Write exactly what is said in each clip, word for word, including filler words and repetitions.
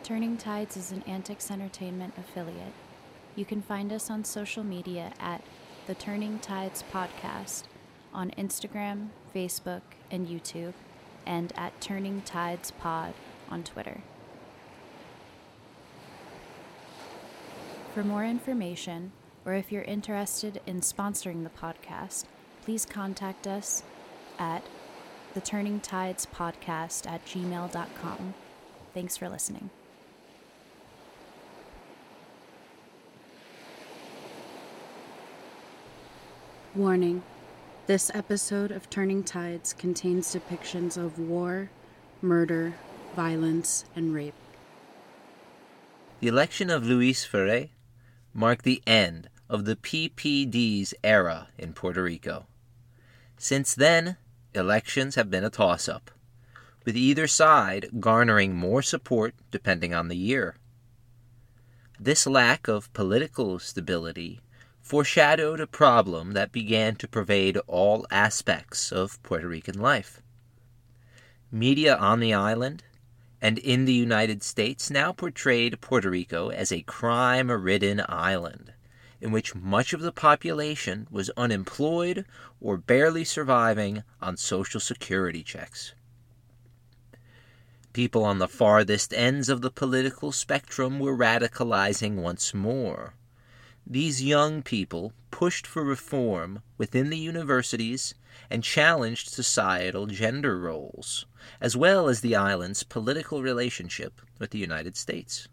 Turning Tides is an Antics Entertainment affiliate. You can find us on social media at The Turning Tides Podcast on Instagram, Facebook, and YouTube, and at Turning Tides Pod on Twitter. For more information, or if you're interested in sponsoring the podcast, please contact us at the turning tides podcast at gmail dot com. Thanks for listening. Warning. This episode of Turning Tides contains depictions of war, murder, violence, and rape. The election of Luis Ferré marked the end of the P P D's era in Puerto Rico. Since then, elections have been a toss-up, with either side garnering more support depending on the year. This lack of political stability foreshadowed a problem that began to pervade all aspects of Puerto Rican life. Media on the island and in the United States now portrayed Puerto Rico as a crime-ridden island, in which much of the population was unemployed or barely surviving on Social Security checks. People on the farthest ends of the political spectrum were radicalizing once more. These young people pushed for reform within the universities and challenged societal gender roles, as well as the island's political relationship with the United States.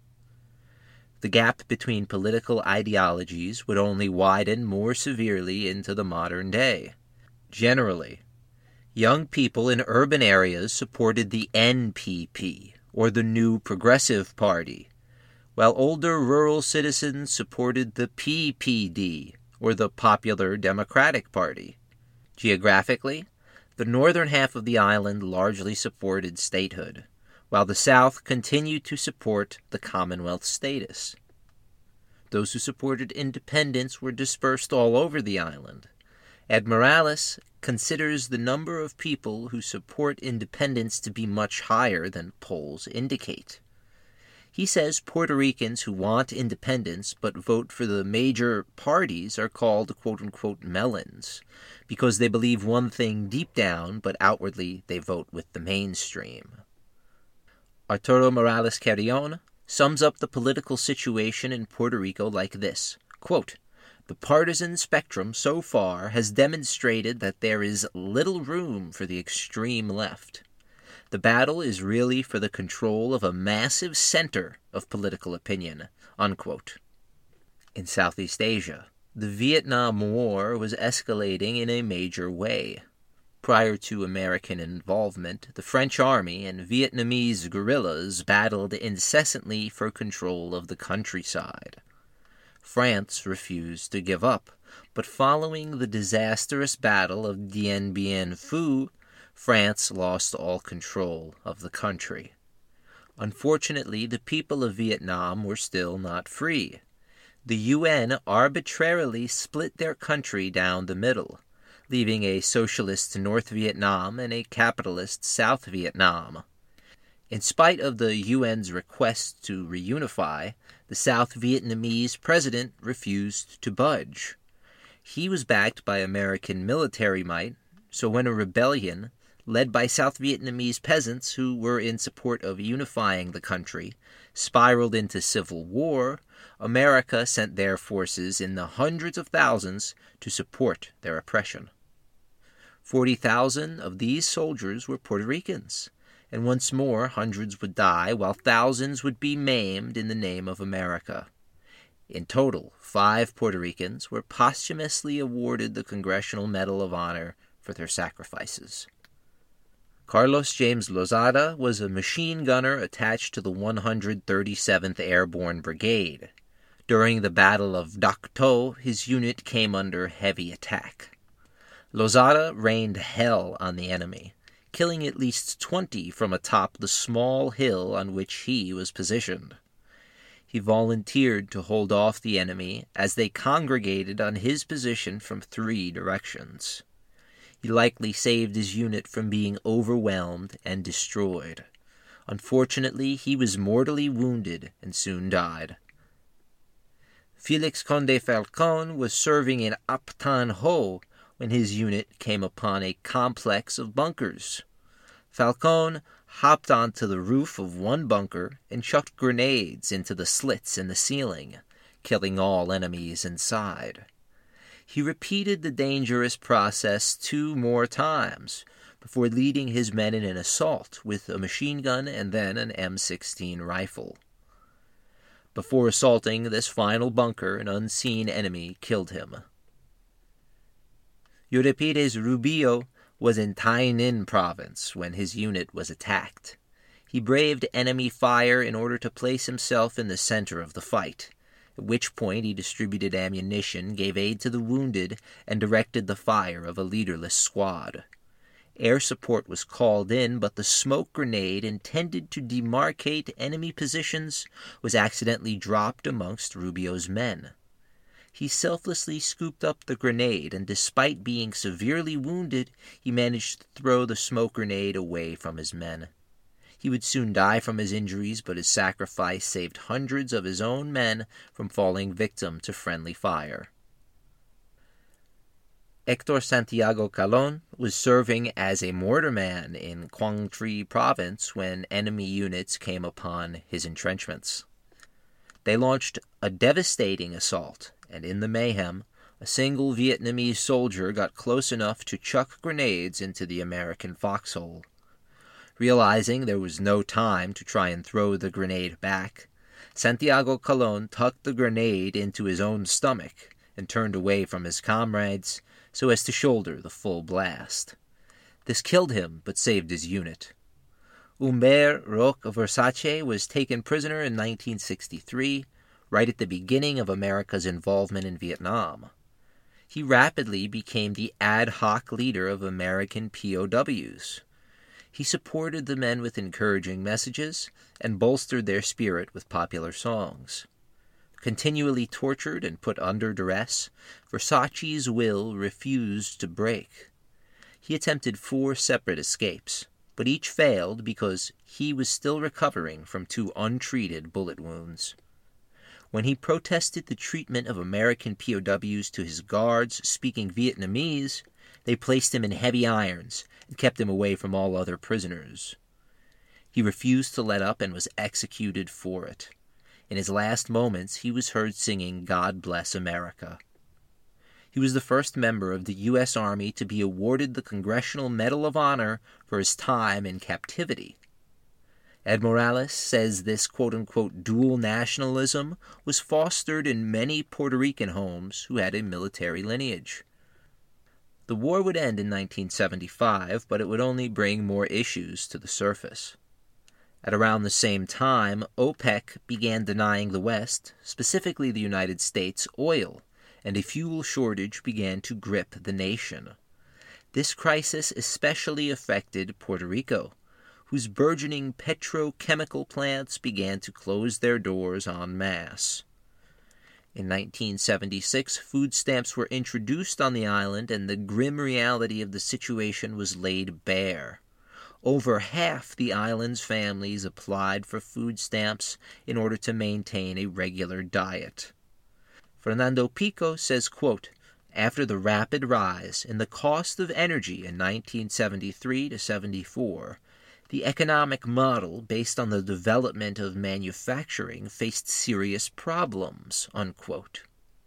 The gap between political ideologies would only widen more severely into the modern day. Generally, young people in urban areas supported the N P P, or the New Progressive Party, while older rural citizens supported the P P D, or the Popular Democratic Party. Geographically, the northern half of the island largely supported statehood, while the south continued to support the Commonwealth status. Those who supported independence were dispersed all over the island. Ed Morales considers the number of people who support independence to be much higher than polls indicate. He says Puerto Ricans who want independence but vote for the major parties are called quote-unquote melons, because they believe one thing deep down, but outwardly they vote with the mainstream. Arturo Morales Carrion sums up the political situation in Puerto Rico like this, quote, "The partisan spectrum so far has demonstrated that there is little room for the extreme left. The battle is really for the control of a massive center of political opinion," unquote. In Southeast Asia, the Vietnam War was escalating in a major way. Prior to American involvement, the French army and Vietnamese guerrillas battled incessantly for control of the countryside. France refused to give up, but following the disastrous Battle of Dien Bien Phu, France lost all control of the country. Unfortunately, the people of Vietnam were still not free. The U N arbitrarily split their country down the middle, leaving a socialist North Vietnam and a capitalist South Vietnam. In spite of the U N's request to reunify, the South Vietnamese president refused to budge. He was backed by American military might, so when a rebellion, led by South Vietnamese peasants who were in support of unifying the country, spiraled into civil war, America sent their forces in the hundreds of thousands to support their oppression. Forty thousand of these soldiers were Puerto Ricans, and once more hundreds would die while thousands would be maimed in the name of America. In total, five Puerto Ricans were posthumously awarded the Congressional Medal of Honor for their sacrifices. Carlos James Lozada was a machine gunner attached to the one hundred thirty-seventh Airborne Brigade. During the Battle of Dak To, his unit came under heavy attack. Lozada rained hell on the enemy, killing at least twenty from atop the small hill on which he was positioned. He volunteered to hold off the enemy as they congregated on his position from three directions. He likely saved his unit from being overwhelmed and destroyed. Unfortunately, he was mortally wounded and soon died. Félix Condé Falcón was serving in Aptan Ho when his unit came upon a complex of bunkers. Falcón hopped onto the roof of one bunker and chucked grenades into the slits in the ceiling, killing all enemies inside. He repeated the dangerous process two more times before leading his men in an assault with a machine gun and then an M sixteen rifle. Before assaulting this final bunker, an unseen enemy killed him. Euripides Rubio was in Tainan province when his unit was attacked. He braved enemy fire in order to place himself in the center of the fight, at which point he distributed ammunition, gave aid to the wounded, and directed the fire of a leaderless squad. Air support was called in, but the smoke grenade intended to demarcate enemy positions was accidentally dropped amongst Rubio's men. He selflessly scooped up the grenade, and despite being severely wounded, he managed to throw the smoke grenade away from his men. He would soon die from his injuries, but his sacrifice saved hundreds of his own men from falling victim to friendly fire. Héctor Santiago Calón was serving as a mortarman in Quang Tri province when enemy units came upon his entrenchments. They launched a devastating assault, and in the mayhem, a single Vietnamese soldier got close enough to chuck grenades into the American foxhole. Realizing there was no time to try and throw the grenade back, Santiago Calón tucked the grenade into his own stomach and turned away from his comrades so as to shoulder the full blast. This killed him, but saved his unit. Humbert Roch Versace was taken prisoner in nineteen sixty-three, right at the beginning of America's involvement in Vietnam. He rapidly became the ad hoc leader of American P O Ws. He supported the men with encouraging messages and bolstered their spirit with popular songs. Continually tortured and put under duress, Versace's will refused to break. He attempted four separate escapes, but each failed because he was still recovering from two untreated bullet wounds. When he protested the treatment of American P O Ws to his guards speaking Vietnamese, they placed him in heavy irons and kept him away from all other prisoners. He refused to let up and was executed for it. In his last moments, he was heard singing God Bless America. He was the first member of the U S Army to be awarded the Congressional Medal of Honor for his time in captivity. Ed Morales says this quote-unquote dual nationalism was fostered in many Puerto Rican homes who had a military lineage. The war would end in nineteen seventy-five, but it would only bring more issues to the surface. At around the same time, OPEC began denying the West, specifically the United States, oil, and a fuel shortage began to grip the nation. This crisis especially affected Puerto Rico, whose burgeoning petrochemical plants began to close their doors en masse. In nineteen seventy-six, food stamps were introduced on the island, and the grim reality of the situation was laid bare. Over half the island's families applied for food stamps in order to maintain a regular diet. Fernando Pico says, quote, after the rapid rise in the cost of energy in nineteen seventy-three to seventy-four, the economic model based on the development of manufacturing faced serious problems, unquote.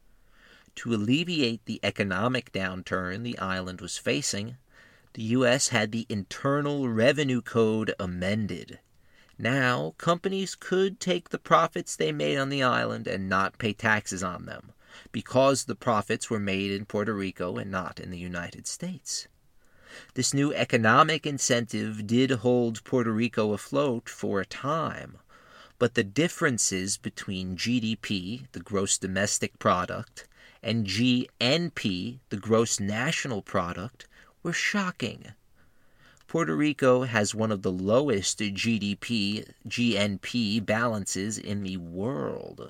To alleviate the economic downturn the island was facing, the U S had the Internal Revenue Code amended. Now, companies could take the profits they made on the island and not pay taxes on them, because the profits were made in Puerto Rico and not in the United States. This new economic incentive did hold Puerto Rico afloat for a time, but the differences between G D P, the gross domestic product, and G N P, the gross national product, were shocking. Puerto Rico has one of the lowest G D P, G N P balances in the world.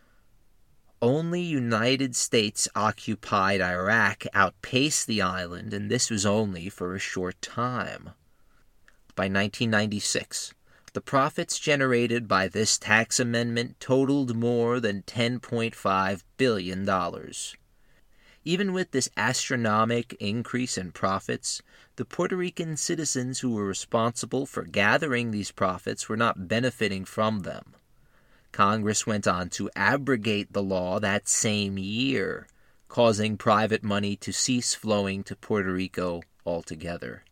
Only United States-occupied Iraq outpaced the island, and this was only for a short time. By nineteen ninety-six, the profits generated by this tax amendment totaled more than ten point five billion dollars. Even with this astronomical increase in profits, the Puerto Rican citizens who were responsible for gathering these profits were not benefiting from them. Congress went on to abrogate the law that same year, causing private money to cease flowing to Puerto Rico altogether.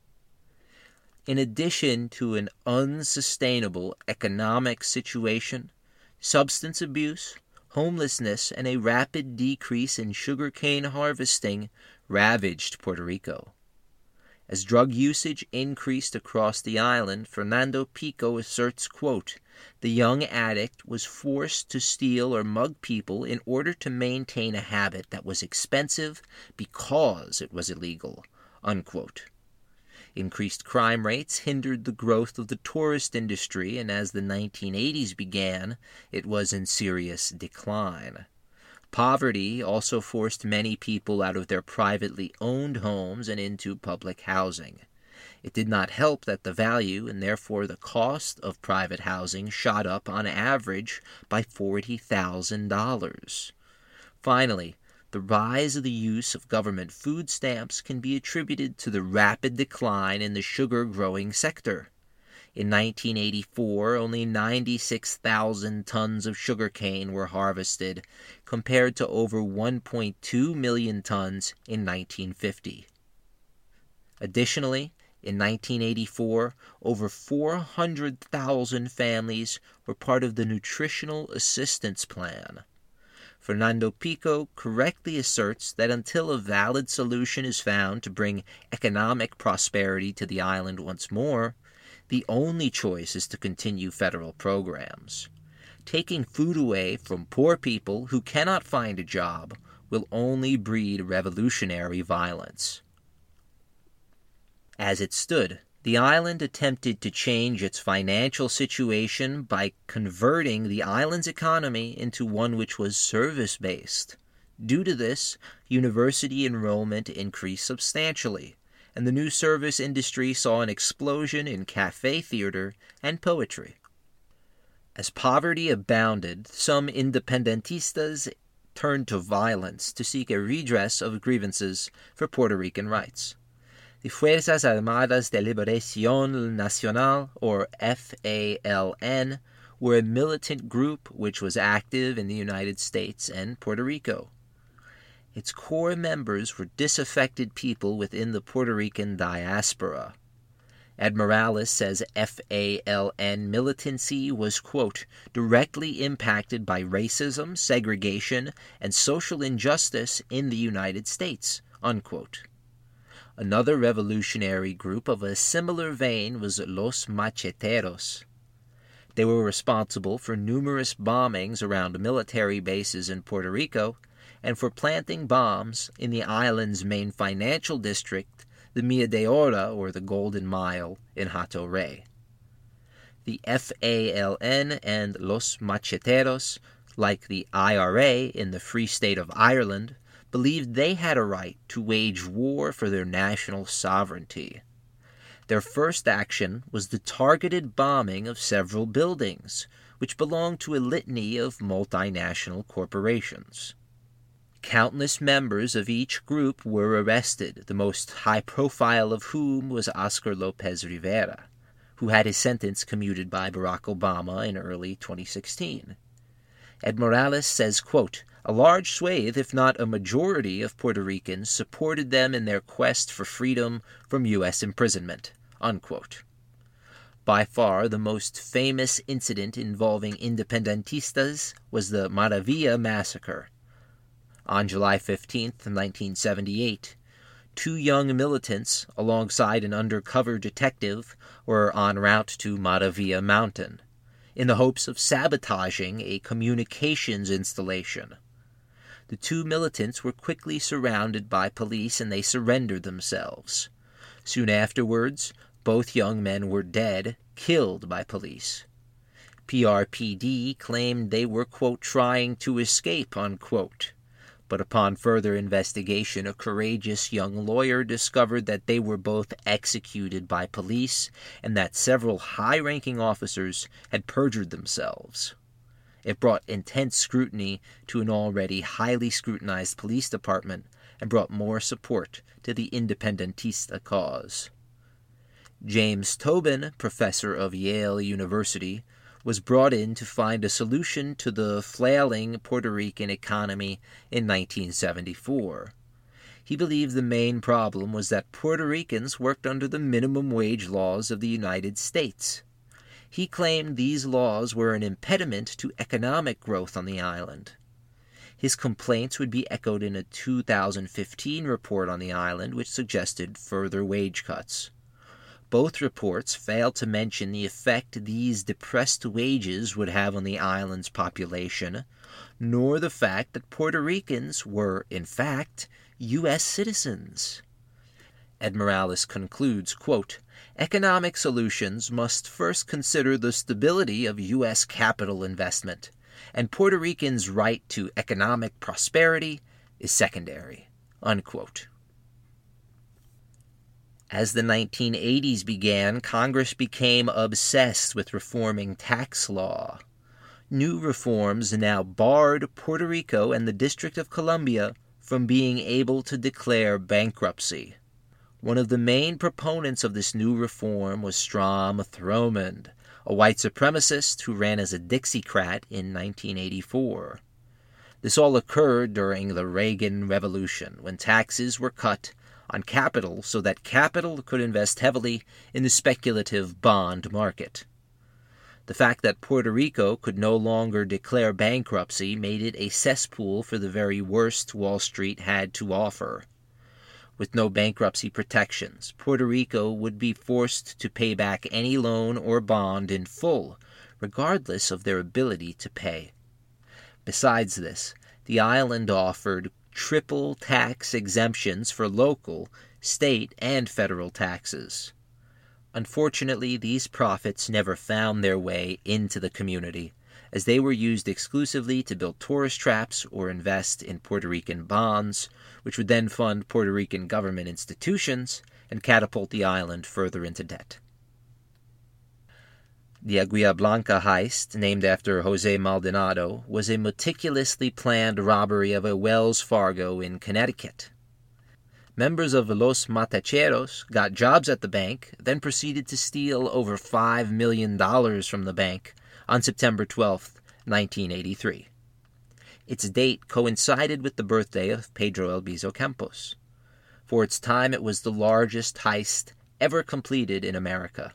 In addition to an unsustainable economic situation, substance abuse, homelessness, and a rapid decrease in sugarcane harvesting ravaged Puerto Rico. As drug usage increased across the island, Fernando Pico asserts, quote, "The young addict was forced to steal or mug people in order to maintain a habit that was expensive because it was illegal," unquote. Increased crime rates hindered the growth of the tourist industry, and as the nineteen eighties began, it was in serious decline. Poverty also forced many people out of their privately owned homes and into public housing. It did not help that the value and therefore the cost of private housing shot up on average by forty thousand dollars. Finally, the rise of the use of government food stamps can be attributed to the rapid decline in the sugar-growing sector. In nineteen eighty-four, only ninety-six thousand tons of sugarcane were harvested, compared to over one point two million tons in nineteen fifty. Additionally, in nineteen eighty-four, over four hundred thousand families were part of the Nutritional Assistance Plan. Fernando Pico correctly asserts that until a valid solution is found to bring economic prosperity to the island once more, the only choice is to continue federal programs. Taking food away from poor people who cannot find a job will only breed revolutionary violence. As it stood, the island attempted to change its financial situation by converting the island's economy into one which was service-based. Due to this, university enrollment increased substantially, and the new service industry saw an explosion in cafe theater and poetry. As poverty abounded, some independentistas turned to violence to seek a redress of grievances for Puerto Rican rights. The Fuerzas Armadas de Liberación Nacional, or F A L N, were a militant group which was active in the United States and Puerto Rico. Its core members were disaffected people within the Puerto Rican diaspora. Ed Morales says F A L N militancy was, quote, directly impacted by racism, segregation, and social injustice in the United States, unquote. Another revolutionary group of a similar vein was Los Macheteros. They were responsible for numerous bombings around military bases in Puerto Rico and for planting bombs in the island's main financial district, the Milla de Oro, or the Golden Mile, in Hato Rey. The F A L N and Los Macheteros, like the I R A in the Free State of Ireland, believed they had a right to wage war for their national sovereignty. Their first action was the targeted bombing of several buildings, which belonged to a litany of multinational corporations. Countless members of each group were arrested, the most high-profile of whom was Oscar Lopez Rivera, who had his sentence commuted by Barack Obama in early twenty sixteen. Ed Morales says, quote, "A large swathe, if not a majority, of Puerto Ricans supported them in their quest for freedom from U S imprisonment," unquote. By far the most famous incident involving independentistas was the Maravilla Massacre. On July fifteenth, nineteen seventy-eight, two young militants, alongside an undercover detective, were en route to Maravilla Mountain, in the hopes of sabotaging a communications installation. The two militants were quickly surrounded by police and they surrendered themselves. Soon afterwards, both young men were dead, killed by police. P R P D claimed they were, quote, trying to escape, unquote. but upon further investigation, a courageous young lawyer discovered that they were both executed by police and that several high-ranking officers had perjured themselves. It brought intense scrutiny to an already highly scrutinized police department and brought more support to the independentista cause. James Tobin, professor of Yale University, was brought in to find a solution to the flailing Puerto Rican economy in nineteen seventy-four. He believed the main problem was that Puerto Ricans worked under the minimum wage laws of the United States. He claimed these laws were an impediment to economic growth on the island. His complaints would be echoed in a two thousand fifteen report on the island, which suggested further wage cuts. Both reports failed to mention the effect these depressed wages would have on the island's population, nor the fact that Puerto Ricans were, in fact, U S citizens. Ed Morales concludes, quote, "Economic solutions must first consider the stability of U S capital investment, and Puerto Ricans' right to economic prosperity is secondary." Unquote. As the nineteen eighties began, Congress became obsessed with reforming tax law. New reforms now barred Puerto Rico and the District of Columbia from being able to declare bankruptcy. One of the main proponents of this new reform was Strom Thurmond, a white supremacist who ran as a Dixiecrat in nineteen eighty-four. This all occurred during the Reagan Revolution, when taxes were cut on capital so that capital could invest heavily in the speculative bond market. The fact that Puerto Rico could no longer declare bankruptcy made it a cesspool for the very worst Wall Street had to offer. With no bankruptcy protections, Puerto Rico would be forced to pay back any loan or bond in full, regardless of their ability to pay. Besides this, the island offered triple tax exemptions for local, state, and federal taxes. Unfortunately, these profits never found their way into the community, as they were used exclusively to build tourist traps or invest in Puerto Rican bonds, which would then fund Puerto Rican government institutions and catapult the island further into debt. The Aguila Blanca heist, named after Jose Maldonado, was a meticulously planned robbery of a Wells Fargo in Connecticut. Members of Los Matacheros got jobs at the bank, then proceeded to steal over five million dollars from the bank on September twelfth, nineteen eighty-three. Its date coincided with the birthday of Pedro Albizu Campos. For its time, it was the largest heist ever completed in America.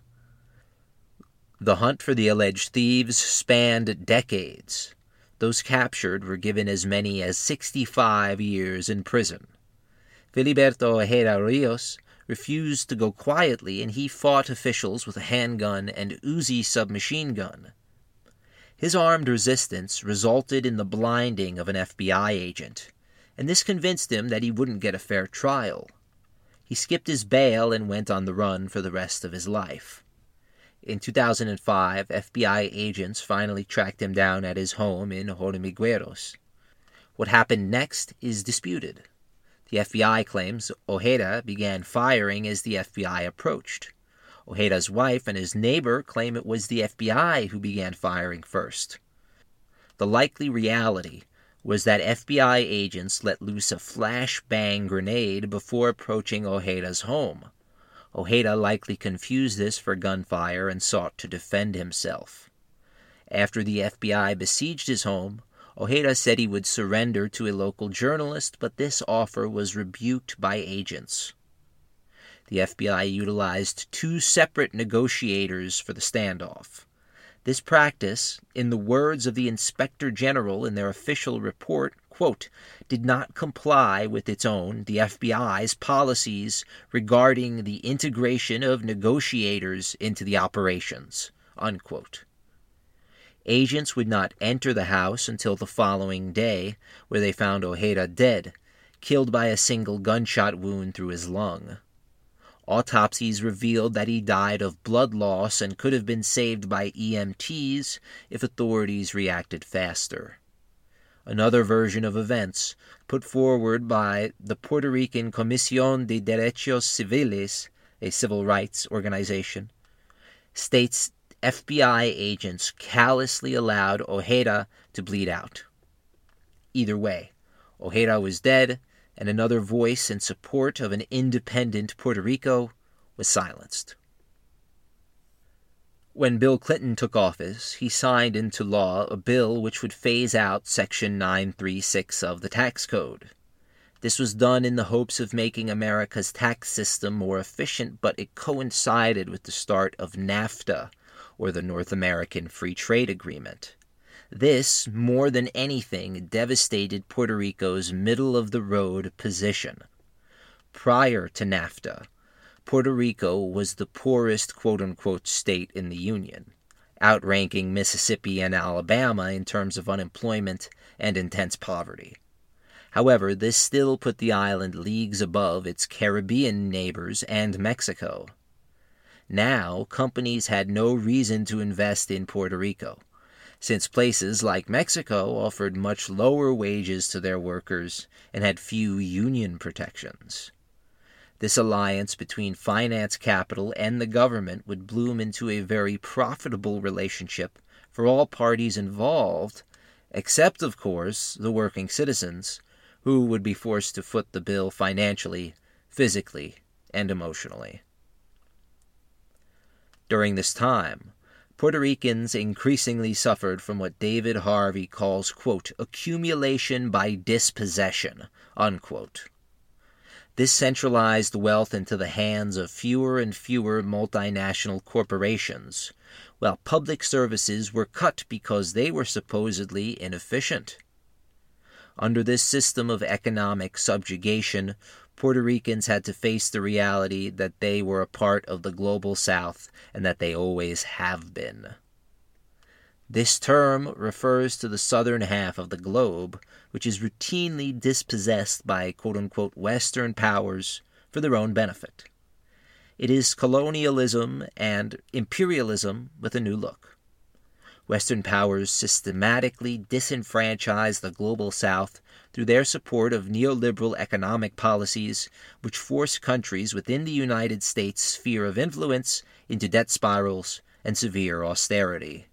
The hunt for the alleged thieves spanned decades. Those captured were given as many as sixty-five years in prison. Filiberto Ojeda Rios refused to go quietly, and he fought officials with a handgun and Uzi submachine gun. His armed resistance resulted in the blinding of an F B I agent, and this convinced him that he wouldn't get a fair trial. He skipped his bail and went on the run for the rest of his life. In two thousand five, F B I agents finally tracked him down at his home in Hormigueros. What happened next is disputed. The F B I claims Ojeda began firing as the F B I approached. Ojeda's wife and his neighbor claim it was the F B I who began firing first. The likely reality was that F B I agents let loose a flashbang grenade before approaching Ojeda's home. Ojeda likely confused this for gunfire and sought to defend himself. After the F B I besieged his home, Ojeda said he would surrender to a local journalist, but this offer was rebuked by agents. The F B I utilized two separate negotiators for the standoff. This practice, in the words of the Inspector General in their official report, quote, did not comply with its own, the F B I's, policies regarding the integration of negotiators into the operations, unquote. Agents would not enter the house until the following day, where they found Ojeda dead, killed by a single gunshot wound through his lung. Autopsies revealed that he died of blood loss and could have been saved by E M Ts if authorities reacted faster. another version of events put forward by the Puerto Rican Comisión de Derechos Civiles, a civil rights organization, states F B I agents callously allowed Ojeda to bleed out. Either way, Ojeda was dead, and another voice in support of an independent Puerto Rico was silenced. When Bill Clinton took office, he signed into law a bill which would phase out Section nine thirty-six of the tax code. This was done in the hopes of making America's tax system more efficient, but it coincided with the start of NAFTA, or the North American Free Trade Agreement. This, more than anything, devastated Puerto Rico's middle-of-the-road position. Prior to NAFTA, Puerto Rico was the poorest quote-unquote state in the Union, outranking Mississippi and Alabama in terms of unemployment and intense poverty. However, this still put the island leagues above its Caribbean neighbors and Mexico. Now, companies had no reason to invest in Puerto Rico, since places like Mexico offered much lower wages to their workers and had few union protections. This alliance between finance capital and the government would bloom into a very profitable relationship for all parties involved, except, of course, the working citizens, who would be forced to foot the bill financially, physically, and emotionally. During this time, Puerto Ricans increasingly suffered from what David Harvey calls, quote, accumulation by dispossession, unquote. This centralized wealth into the hands of fewer and fewer multinational corporations, while public services were cut because they were supposedly inefficient. Under this system of economic subjugation, Puerto Ricans had to face the reality that they were a part of the global South and that they always have been. This term refers to the southern half of the globe, which is routinely dispossessed by quote-unquote Western powers for their own benefit. It is colonialism and imperialism with a new look. Western powers systematically disenfranchise the global South through their support of neoliberal economic policies which force countries within the United States' sphere of influence into debt spirals and severe austerity.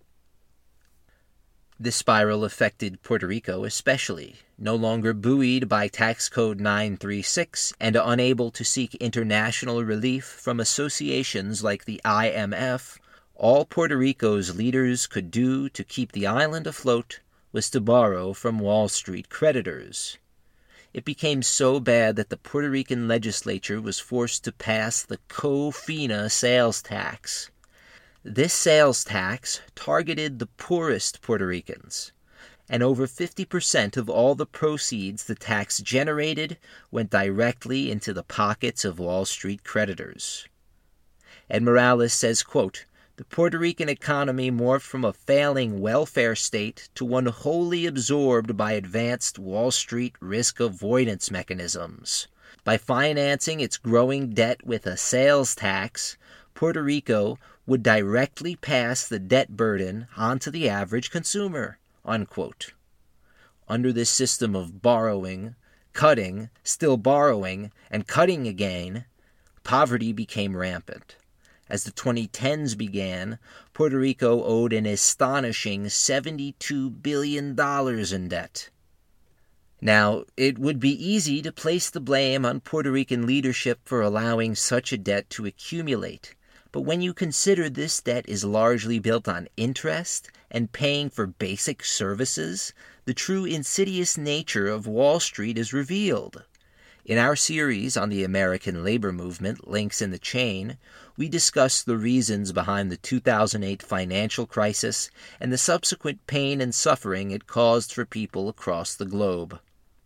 This spiral affected Puerto Rico especially. No longer buoyed by Tax Code nine thirty-six and unable to seek international relief from associations like the I M F, all Puerto Rico's leaders could do to keep the island afloat was to borrow from Wall Street creditors. It became so bad that the Puerto Rican legislature was forced to pass the COFINA sales tax. This sales tax targeted the poorest Puerto Ricans, and over fifty percent of all the proceeds the tax generated went directly into the pockets of Wall Street creditors. Ed Morales says, quote, the Puerto Rican economy morphed from a failing welfare state to one wholly absorbed by advanced Wall Street risk avoidance mechanisms. By financing its growing debt with a sales tax, Puerto Rico would directly pass the debt burden onto the average consumer, unquote. Under this system of borrowing, cutting, still borrowing, and cutting again, poverty became rampant. As the twenty tens began, Puerto Rico owed an astonishing seventy-two billion dollars in debt. Now, it would be easy to place the blame on Puerto Rican leadership for allowing such a debt to accumulate, but when you consider this debt is largely built on interest and paying for basic services, the true insidious nature of Wall Street is revealed. In our series on the American labor movement, Links in the Chain, we discuss the reasons behind the two thousand eight financial crisis and the subsequent pain and suffering it caused for people across the globe.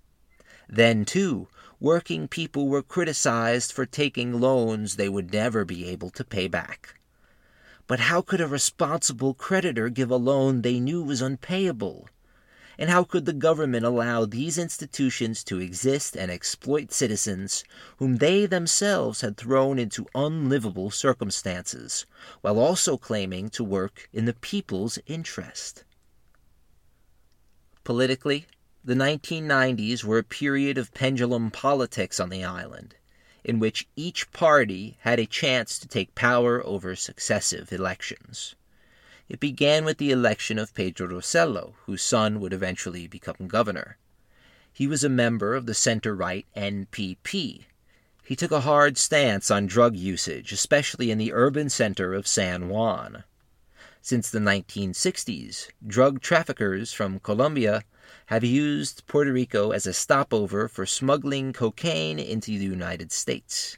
Then, too, working people were criticized for taking loans they would never be able to pay back. But how could a responsible creditor give a loan they knew was unpayable? And how could the government allow these institutions to exist and exploit citizens whom they themselves had thrown into unlivable circumstances, while also claiming to work in the people's interest? Politically, the nineteen nineties were a period of pendulum politics on the island, in which each party had a chance to take power over successive elections. It began with the election of Pedro Rosello, whose son would eventually become governor. He was a member of the center-right N P P. He took a hard stance on drug usage, especially in the urban center of San Juan. Since the nineteen sixties, drug traffickers from Colombia have used Puerto Rico as a stopover for smuggling cocaine into the United States.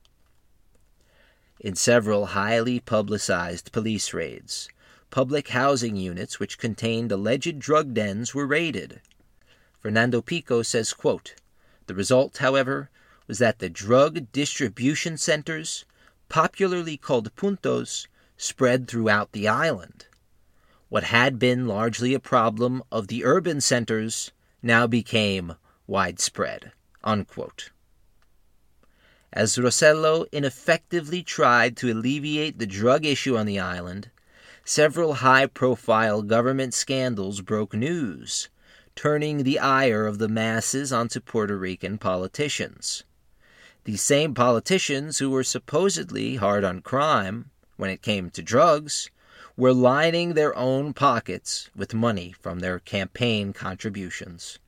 In several highly publicized police raids, public housing units which contained alleged drug dens were raided. Fernando Pico says, quote, "The result, however, was that the drug distribution centers, popularly called puntos, spread throughout the island. What had been largely a problem of the urban centers now became widespread." Unquote. As Rosello ineffectively tried to alleviate the drug issue on the island, several high-profile government scandals broke news, turning the ire of the masses onto Puerto Rican politicians. These same politicians who were supposedly hard on crime, when it came to drugs, were lining their own pockets with money from their campaign contributions.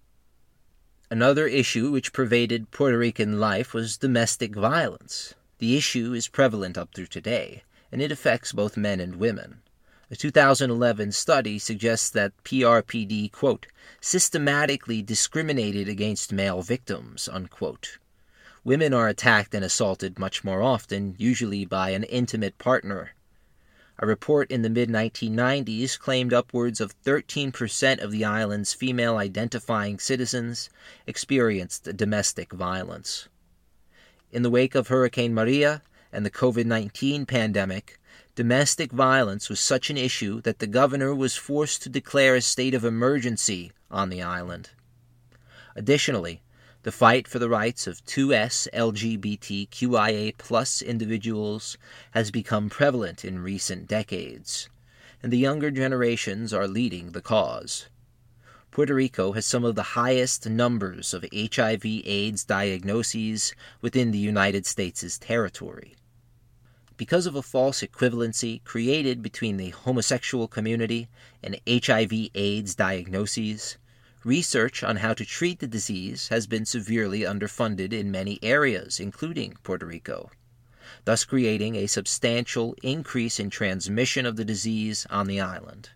Another issue which pervaded Puerto Rican life was domestic violence. The issue is prevalent up through today, and it affects both men and women. A two thousand eleven study suggests that P R P D, quote, systematically discriminated against male victims, unquote. Women are attacked and assaulted much more often, usually by an intimate partner. A report in the mid nineteen nineties claimed upwards of thirteen percent of the island's female-identifying citizens experienced domestic violence. In the wake of Hurricane Maria and the covid nineteen pandemic, domestic violence was such an issue that the governor was forced to declare a state of emergency on the island. Additionally, the fight for the rights of two S L G B T Q I A plus individuals has become prevalent in recent decades, and the younger generations are leading the cause. Puerto Rico has some of the highest numbers of H I V AIDS diagnoses within the United States' territory. Because of a false equivalency created between the homosexual community and H I V AIDS diagnoses, research on how to treat the disease has been severely underfunded in many areas, including Puerto Rico, thus creating a substantial increase in transmission of the disease on the island.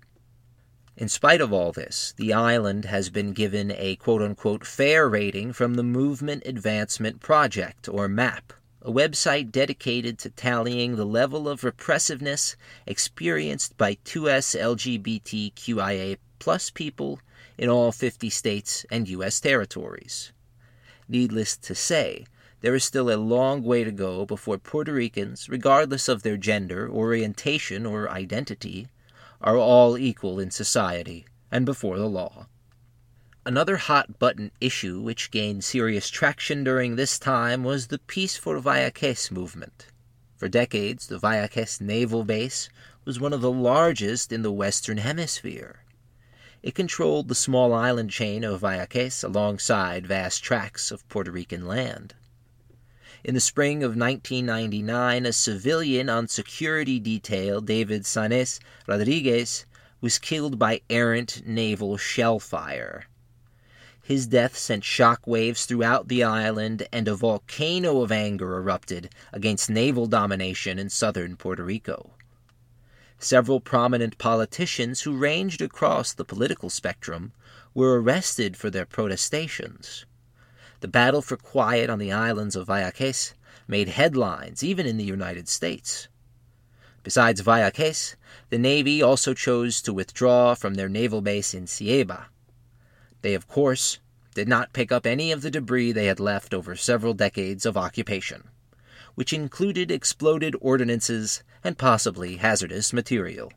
In spite of all this, the island has been given a quote-unquote fair rating from the Movement Advancement Project, or MAP, a website dedicated to tallying the level of repressiveness experienced by two S L G B T Q I A plus people in all fifty states and U S territories. Needless to say, there is still a long way to go before Puerto Ricans, regardless of their gender, orientation, or identity, are all equal in society and before the law. Another hot-button issue which gained serious traction during this time was the Peace for Vallacés movement. For decades, the Vallacés naval base was one of the largest in the Western Hemisphere. It controlled the small island chain of Vallacés alongside vast tracts of Puerto Rican land. In the spring of nineteen ninety-nine, a civilian on security detail, David Sanes Rodriguez, was killed by errant naval shell fire. His death sent shockwaves throughout the island, and a volcano of anger erupted against naval domination in southern Puerto Rico. Several prominent politicians who ranged across the political spectrum were arrested for their protestations. The battle for quiet on the islands of Vallacés made headlines even in the United States. Besides Vallacés, the Navy also chose to withdraw from their naval base in Ceiba. They, of course, did not pick up any of the debris they had left over several decades of occupation, which included exploded ordnances and possibly hazardous material.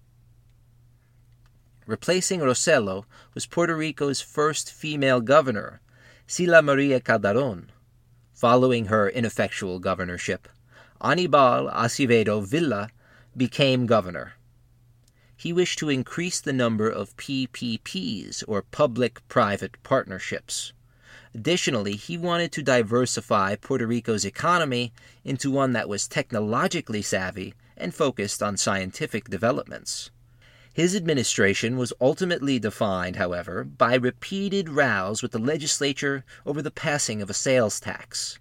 Replacing Rosello was Puerto Rico's first female governor, Sila Maria Calderón. Following her ineffectual governorship, Aníbal Acevedo Villa became governor. he wished to increase the number of P P Ps, or public-private partnerships. Additionally, he wanted to diversify Puerto Rico's economy into one that was technologically savvy and focused on scientific developments. His administration was ultimately defined, however, by repeated rows with the legislature over the passing of a sales tax.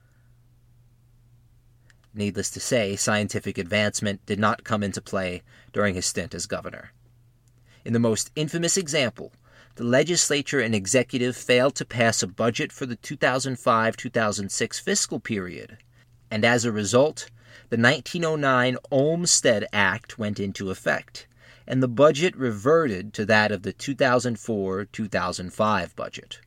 Needless to say, scientific advancement did not come into play during his stint as governor. In the most infamous example, the legislature and executive failed to pass a budget for the two thousand five to two thousand six fiscal period, and as a result, the nineteen oh nine Olmstead Act went into effect, and the budget reverted to that of the two thousand four to two thousand five budget.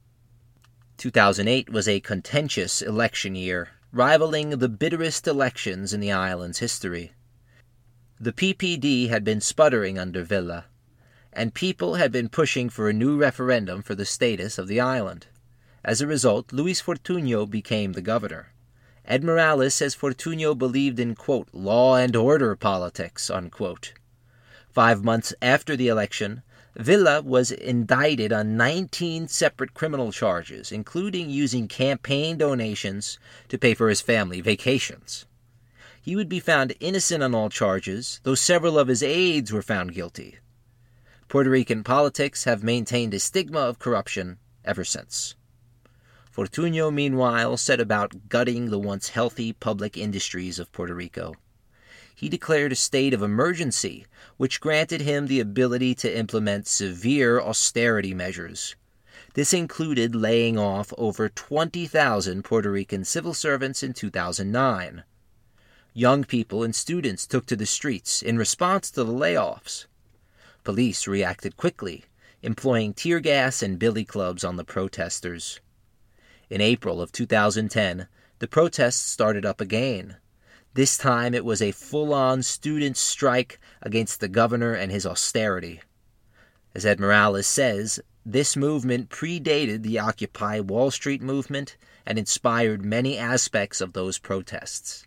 two thousand eight was a contentious election year, rivaling the bitterest elections in the island's history. The P P D had been sputtering under Villa, and people had been pushing for a new referendum for the status of the island. As a result, Luis Fortuño became the governor. Ed Morales says Fortuño believed in, quote, law and order politics, unquote. Five months after the election, Villa was indicted on nineteen separate criminal charges, including using campaign donations to pay for his family vacations. He would be found innocent on all charges, though several of his aides were found guilty. Puerto Rican politics have maintained a stigma of corruption ever since. Fortuño, meanwhile, set about gutting the once healthy public industries of Puerto Rico. He declared a state of emergency, which granted him the ability to implement severe austerity measures. This included laying off over twenty thousand Puerto Rican civil servants in two thousand nine. Young people and students took to the streets in response to the layoffs. Police reacted quickly, employing tear gas and billy clubs on the protesters. In April of two thousand ten, the protests started up again. This time it was a full-on student strike against the governor and his austerity. As Ed Morales says, this movement predated the Occupy Wall Street movement and inspired many aspects of those protests.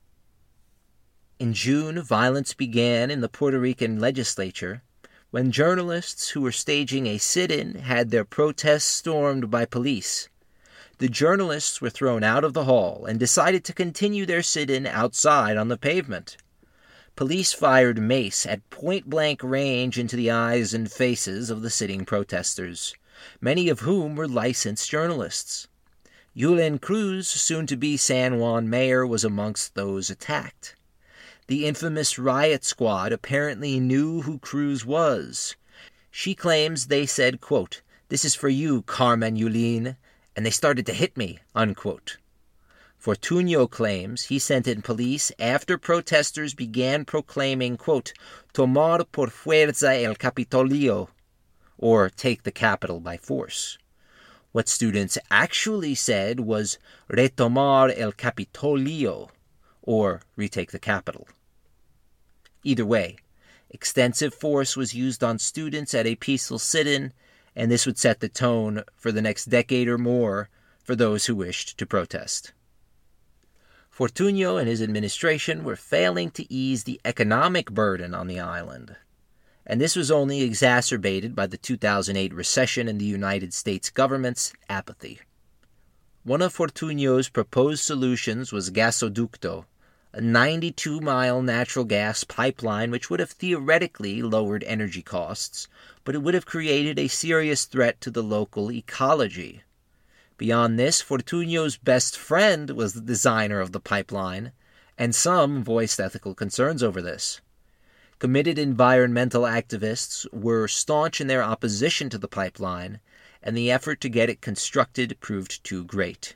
In June, violence began in the Puerto Rican legislature when journalists who were staging a sit-in had their protests stormed by police. The journalists were thrown out of the hall and decided to continue their sit-in outside on the pavement. Police fired mace at point-blank range into the eyes and faces of the sitting protesters, many of whom were licensed journalists. Yulen Cruz, soon-to-be San Juan mayor, was amongst those attacked. The infamous riot squad apparently knew who Cruz was. She claims they said, quote, "This is for you, Carmen Yulín," and they started to hit me, unquote. Fortuño claims he sent in police after protesters began proclaiming, quote, "Tomar por fuerza el Capitolio," or take the capital by force. What students actually said was retomar el Capitolio, or retake the capital. Either way, extensive force was used on students at a peaceful sit-in, and this would set the tone for the next decade or more for those who wished to protest. Fortuño and his administration were failing to ease the economic burden on the island, and this was only exacerbated by the two thousand eight recession and the United States government's apathy. One of Fortuño's proposed solutions was Gasoducto, a ninety-two mile natural gas pipeline which would have theoretically lowered energy costs, but it would have created a serious threat to the local ecology. Beyond this, Fortuño's best friend was the designer of the pipeline, and some voiced ethical concerns over this. Committed environmental activists were staunch in their opposition to the pipeline, and the effort to get it constructed proved too great.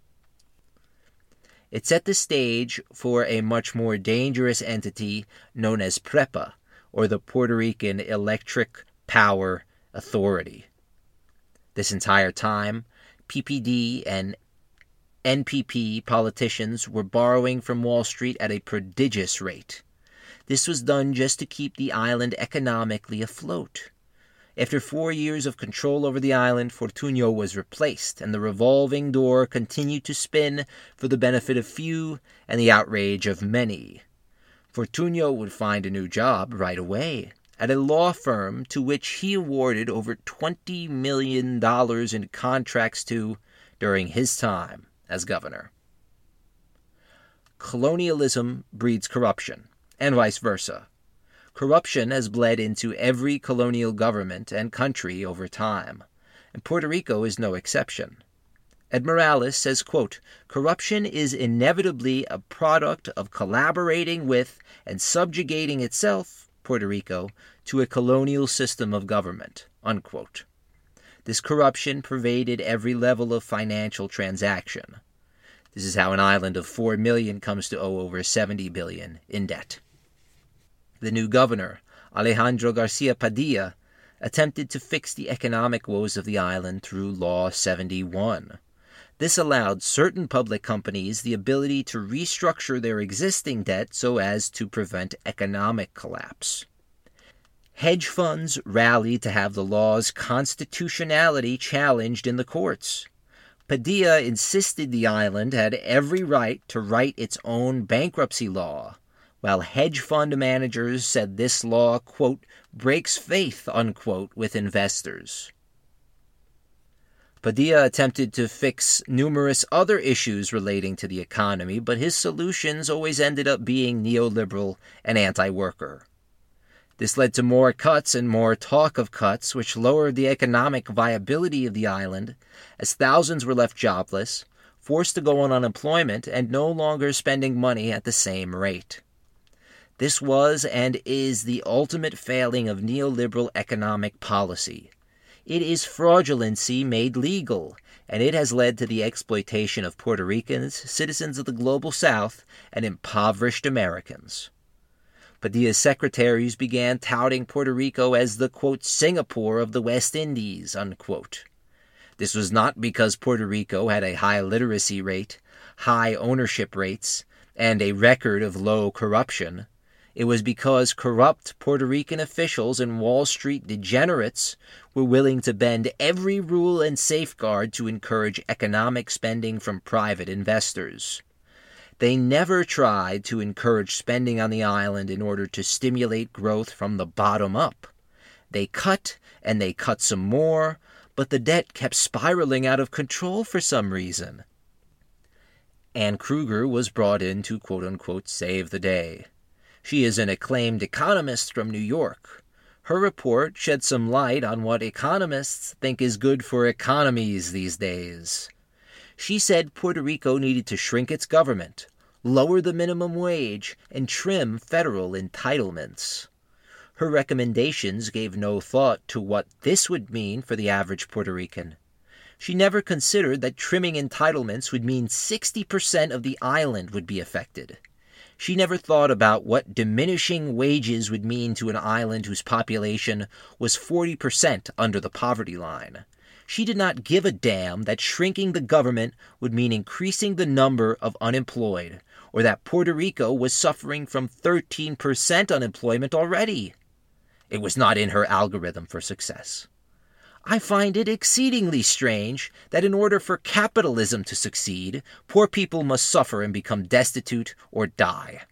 It set the stage for a much more dangerous entity known as PREPA, or the Puerto Rican Electric Power Authority. This entire time, P P D and N P P politicians were borrowing from Wall Street at a prodigious rate. This was done just to keep the island economically afloat. After four years of control over the island, Fortuño was replaced, and the revolving door continued to spin for the benefit of few and the outrage of many. Fortunio would find a new job right away at a law firm to which he awarded over twenty million dollars in contracts to during his time as governor. Colonialism breeds corruption, and vice versa. Corruption has bled into every colonial government and country over time, and Puerto Rico is no exception. Ed Morales says, quote, "Corruption is inevitably a product of collaborating with and subjugating itself, Puerto Rico, to a colonial system of government," unquote. This corruption pervaded every level of financial transaction. This is how an island of four million comes to owe over seventy billion dollars in debt. The new governor, Alejandro Garcia Padilla, attempted to fix the economic woes of the island through Law seventy-one. This allowed certain public companies the ability to restructure their existing debt so as to prevent economic collapse. Hedge funds rallied to have the law's constitutionality challenged in the courts. Padilla insisted the island had every right to write its own bankruptcy law, while hedge fund managers said this law, quote, breaks faith, unquote, with investors. Padilla attempted to fix numerous other issues relating to the economy, but his solutions always ended up being neoliberal and anti-worker. This led to more cuts and more talk of cuts, which lowered the economic viability of the island, as thousands were left jobless, forced to go on unemployment, and no longer spending money at the same rate. This was and is the ultimate failing of neoliberal economic policy. It is fraudulency made legal, and it has led to the exploitation of Puerto Ricans, citizens of the Global South, and impoverished Americans. Padilla's secretaries began touting Puerto Rico as the, quote, Singapore of the West Indies, unquote. This was not because Puerto Rico had a high literacy rate, high ownership rates, and a record of low corruption. It was because corrupt Puerto Rican officials and Wall Street degenerates were willing to bend every rule and safeguard to encourage economic spending from private investors. They never tried to encourage spending on the island in order to stimulate growth from the bottom up. They cut, and they cut some more, but the debt kept spiraling out of control for some reason. Anne Kruger was brought in to, quote-unquote, save the day. She is an acclaimed economist from New York. Her report shed some light on what economists think is good for economies these days. She said Puerto Rico needed to shrink its government, lower the minimum wage, and trim federal entitlements. Her recommendations gave no thought to what this would mean for the average Puerto Rican. She never considered that trimming entitlements would mean sixty percent of the island would be affected. She never thought about what diminishing wages would mean to an island whose population was forty percent under the poverty line. She did not give a damn that shrinking the government would mean increasing the number of unemployed, or that Puerto Rico was suffering from thirteen percent unemployment already. It was not in her algorithm for success. I find it exceedingly strange that in order for capitalism to succeed, poor people must suffer and become destitute or die.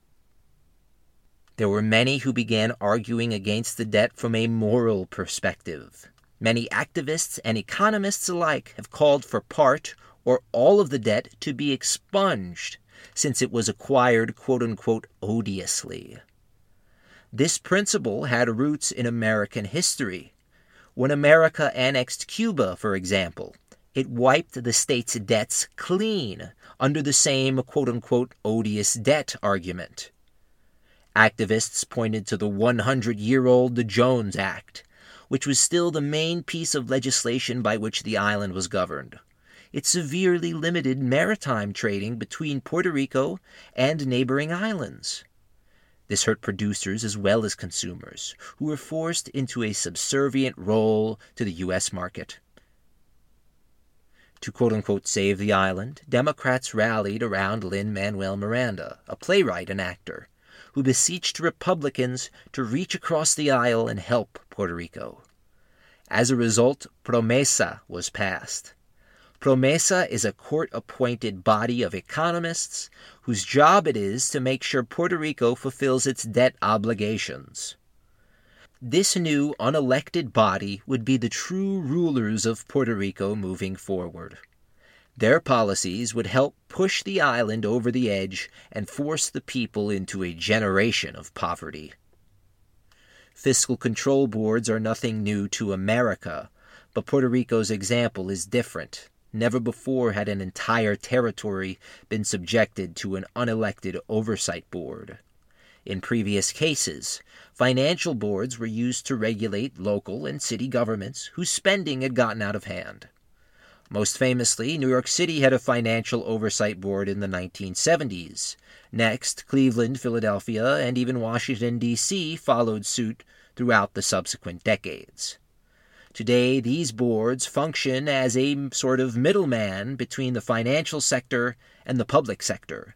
There were many who began arguing against the debt from a moral perspective. Many activists and economists alike have called for part or all of the debt to be expunged, since it was acquired, quote-unquote, odiously. This principle had roots in American history. When America annexed Cuba, for example, it wiped the state's debts clean under the same quote-unquote odious debt argument. Activists pointed to the hundred-year-old Jones Act, which was still the main piece of legislation by which the island was governed. It severely limited maritime trading between Puerto Rico and neighboring islands. This hurt producers as well as consumers, who were forced into a subservient role to the U S market. To quote-unquote save the island, Democrats rallied around Lin-Manuel Miranda, a playwright and actor, who beseeched Republicans to reach across the aisle and help Puerto Rico. As a result, Promesa was passed. PROMESA is a court-appointed body of economists whose job it is to make sure Puerto Rico fulfills its debt obligations. This new unelected body would be the true rulers of Puerto Rico moving forward. Their policies would help push the island over the edge and force the people into a generation of poverty. Fiscal control boards are nothing new to America, but Puerto Rico's example is different. Never before had an entire territory been subjected to an unelected oversight board. In previous cases, financial boards were used to regulate local and city governments whose spending had gotten out of hand. Most famously, New York City had a financial oversight board in the nineteen seventies. Next, Cleveland, Philadelphia, and even Washington, D C followed suit throughout the subsequent decades. Today, these boards function as a sort of middleman between the financial sector and the public sector.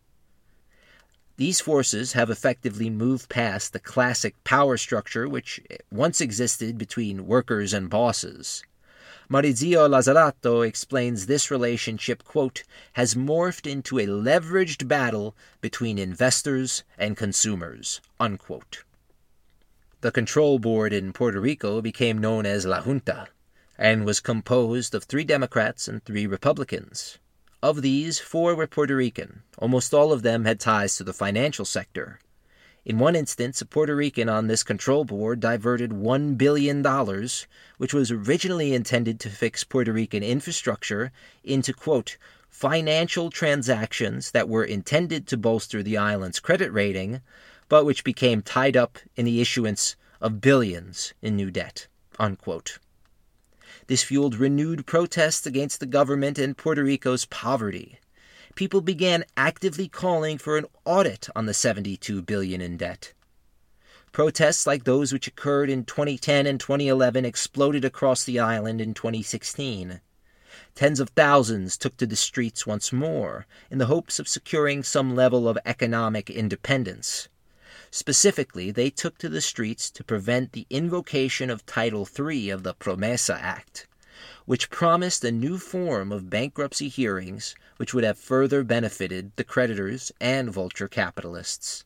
These forces have effectively moved past the classic power structure which once existed between workers and bosses. Maurizio Lazzarato explains this relationship, quote, has morphed into a leveraged battle between investors and consumers, unquote. The control board in Puerto Rico became known as La Junta and was composed of three Democrats and three Republicans. Of these, four were Puerto Rican. Almost all of them had ties to the financial sector. In one instance, a Puerto Rican on this control board diverted one billion dollars, which was originally intended to fix Puerto Rican infrastructure, into, quote, financial transactions that were intended to bolster the island's credit rating, but which became tied up in the issuance of billions in new debt, unquote. This fueled renewed protests against the government and Puerto Rico's poverty. People began actively calling for an audit on the seventy-two billion dollars in debt. Protests like those which occurred in twenty ten and twenty eleven exploded across the island in twenty sixteen. Tens of thousands took to the streets once more in the hopes of securing some level of economic independence. Specifically, they took to the streets to prevent the invocation of Title three of the PROMESA Act, which promised a new form of bankruptcy hearings which would have further benefited the creditors and vulture capitalists.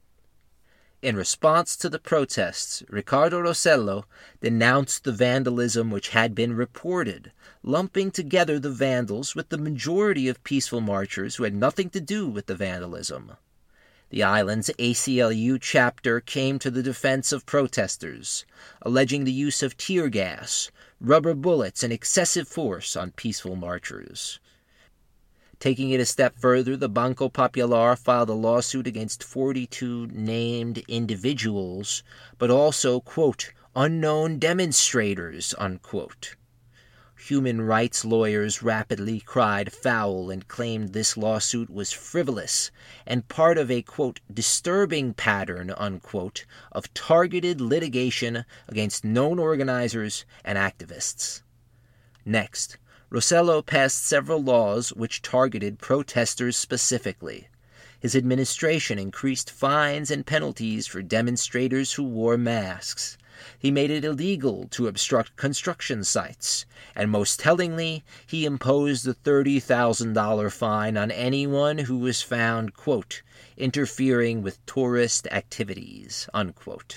In response to the protests, Ricardo Rossello denounced the vandalism which had been reported, lumping together the vandals with the majority of peaceful marchers who had nothing to do with the vandalism. The island's A C L U chapter came to the defense of protesters, alleging the use of tear gas, rubber bullets, and excessive force on peaceful marchers. Taking it a step further, the Banco Popular filed a lawsuit against forty-two named individuals, but also, quote, unknown demonstrators, unquote. Human rights lawyers rapidly cried foul and claimed this lawsuit was frivolous and part of a, quote, disturbing pattern, unquote, of targeted litigation against known organizers and activists. Next, Rossello passed several laws which targeted protesters specifically. His administration increased fines and penalties for demonstrators who wore masks. He made it illegal to obstruct construction sites, and most tellingly, he imposed a thirty thousand dollars fine on anyone who was found, quote, interfering with tourist activities, unquote.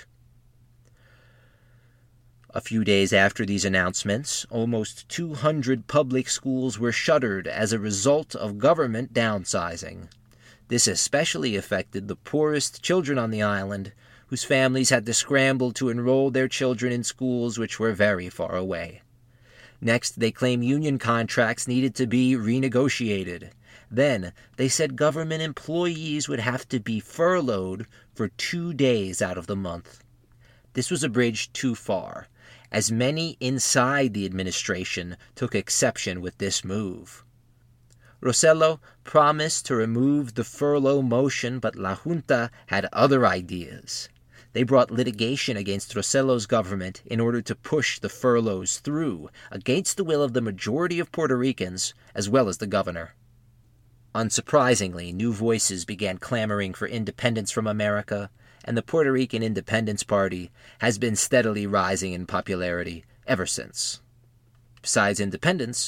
A few days after these announcements, almost two hundred public schools were shuttered as a result of government downsizing. This especially affected the poorest children on the island, whose families had to scramble to enroll their children in schools which were very far away. Next, they claimed union contracts needed to be renegotiated. Then, they said government employees would have to be furloughed for two days out of the month. This was a bridge too far, as many inside the administration took exception with this move. Rossello promised to remove the furlough motion, but La Junta had other ideas. They brought litigation against Rossello's government in order to push the furloughs through, against the will of the majority of Puerto Ricans, as well as the governor. Unsurprisingly, new voices began clamoring for independence from America, and the Puerto Rican Independence Party has been steadily rising in popularity ever since. Besides independence,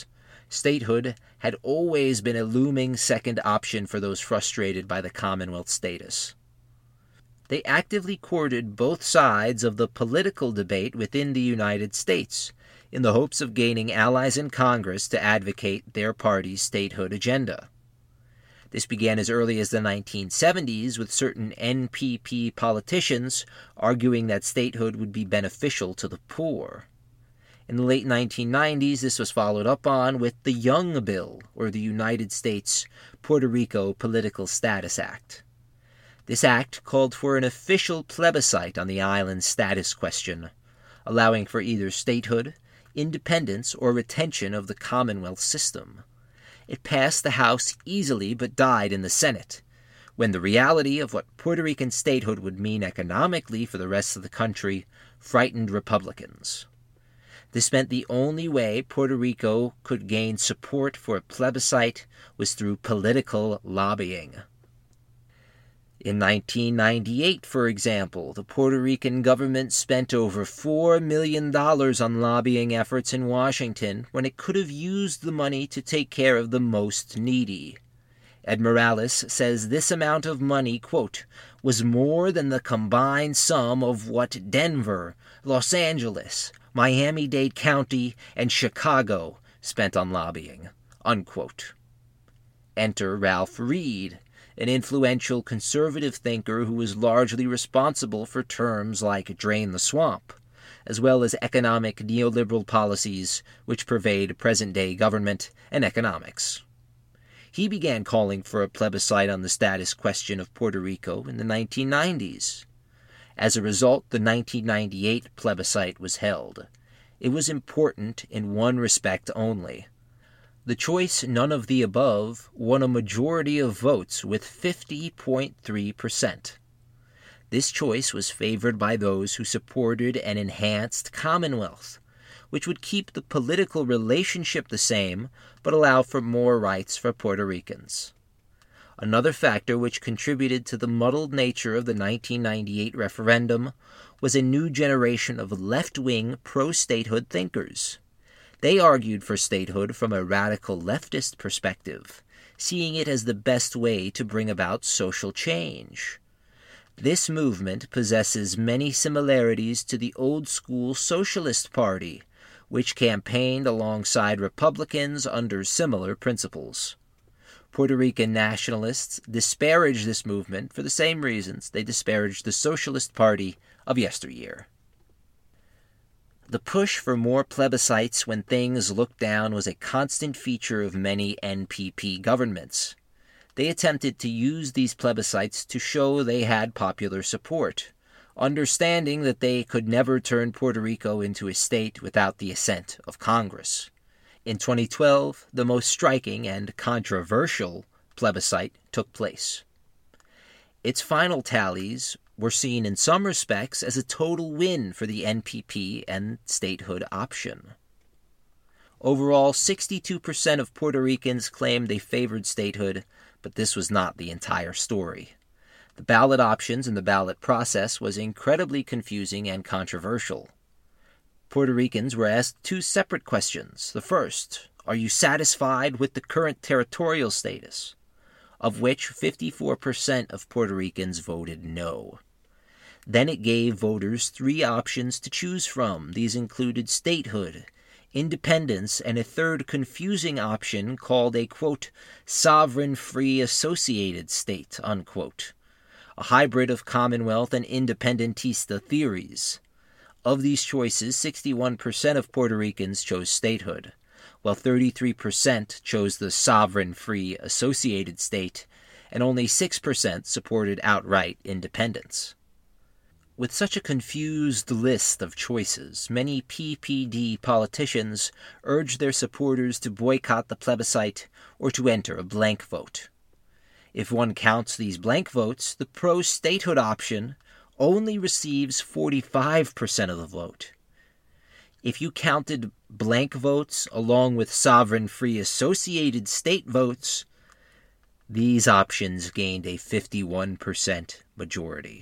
Statehood had always been a looming second option for those frustrated by the Commonwealth status. They actively courted both sides of the political debate within the United States in the hopes of gaining allies in Congress to advocate their party's statehood agenda. This began as early as the nineteen seventies with certain N P P politicians arguing that statehood would be beneficial to the poor. In the late nineteen nineties, this was followed up on with the Young Bill, or the United States Puerto Rico Political Status Act. This act called for an official plebiscite on the island's status question, allowing for either statehood, independence, or retention of the Commonwealth system. It passed the House easily but died in the Senate, when the reality of what Puerto Rican statehood would mean economically for the rest of the country frightened Republicans. This meant the only way Puerto Rico could gain support for a plebiscite was through political lobbying. In nineteen ninety-eight, for example, the Puerto Rican government spent over four million dollars on lobbying efforts in Washington when it could have used the money to take care of the most needy. Ed Morales says this amount of money, quote, was more than the combined sum of what Denver, Los Angeles, Miami-Dade County, and Chicago spent on lobbying, unquote. Enter Ralph Reed, an influential conservative thinker who was largely responsible for terms like drain the swamp, as well as economic neoliberal policies which pervade present-day government and economics. He began calling for a plebiscite on the status question of Puerto Rico in the nineteen nineties. As a result, the nineteen ninety-eight plebiscite was held. It was important in one respect only. The choice none of the above won a majority of votes with fifty point three percent. This choice was favored by those who supported an enhanced Commonwealth, which would keep the political relationship the same but allow for more rights for Puerto Ricans. Another factor which contributed to the muddled nature of the nineteen ninety-eight referendum was a new generation of left-wing pro-statehood thinkers. They argued for statehood from a radical leftist perspective, seeing it as the best way to bring about social change. This movement possesses many similarities to the old-school Socialist Party, which campaigned alongside Republicans under similar principles. Puerto Rican nationalists disparaged this movement for the same reasons they disparaged the Socialist Party of yesteryear. The push for more plebiscites when things looked down was a constant feature of many N P P governments. They attempted to use these plebiscites to show they had popular support, understanding that they could never turn Puerto Rico into a state without the assent of Congress. In twenty twelve, the most striking and controversial plebiscite took place. Its final tallies were seen in some respects as a total win for the N P P and statehood option. Overall, sixty-two percent of Puerto Ricans claimed they favored statehood, but this was not the entire story. The ballot options and the ballot process was incredibly confusing and controversial. Puerto Ricans were asked two separate questions. The first, are you satisfied with the current territorial status? Of which fifty-four percent of Puerto Ricans voted no. Then it gave voters three options to choose from. These included statehood, independence, and a third confusing option called a, quote, sovereign free associated state, unquote, a hybrid of Commonwealth and independentista theories. Of these choices, sixty-one percent of Puerto Ricans chose statehood, while thirty-three percent chose the sovereign free associated state, and only six percent supported outright independence. With such a confused list of choices, many P P D politicians urged their supporters to boycott the plebiscite or to enter a blank vote. If one counts these blank votes, the pro-statehood option only receives forty-five percent of the vote. If you counted blank votes along with sovereign free associated state votes, these options gained a fifty-one percent majority.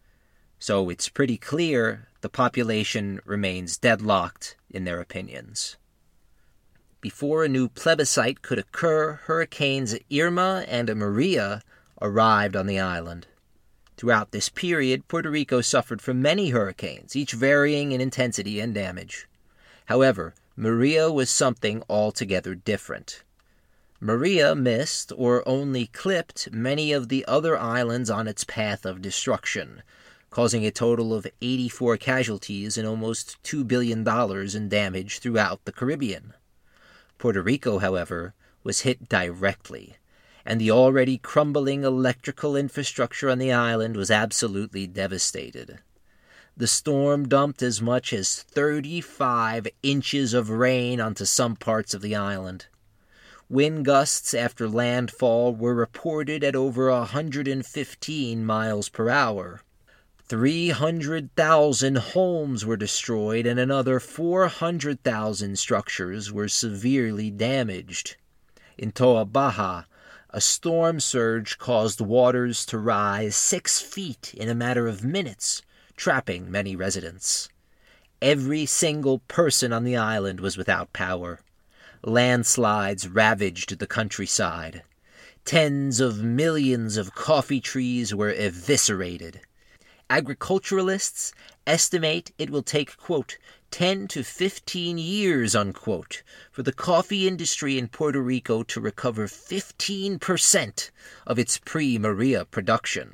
So it's pretty clear the population remains deadlocked in their opinions. before a new plebiscite could occur, Hurricanes Irma and Maria arrived on the island. Throughout this period, Puerto Rico suffered from many hurricanes, each varying in intensity and damage. However, Maria was something altogether different. Maria missed, or only clipped, many of the other islands on its path of destruction, causing a total of eighty-four casualties and almost two billion dollars in damage throughout the Caribbean. Puerto Rico, however, was hit directly, and the already crumbling electrical infrastructure on the island was absolutely devastated. The storm dumped as much as thirty-five inches of rain onto some parts of the island. Wind gusts after landfall were reported at over one hundred fifteen miles per hour. three hundred thousand homes were destroyed and another four hundred thousand structures were severely damaged. In Toa Baja, a storm surge caused waters to rise six feet in a matter of minutes, trapping many residents. Every single person on the island was without power. Landslides ravaged the countryside. Tens of millions of coffee trees were eviscerated. Agriculturalists estimate it will take, quote, ten to fifteen years, unquote, for the coffee industry in Puerto Rico to recover fifteen percent of its pre-Maria production.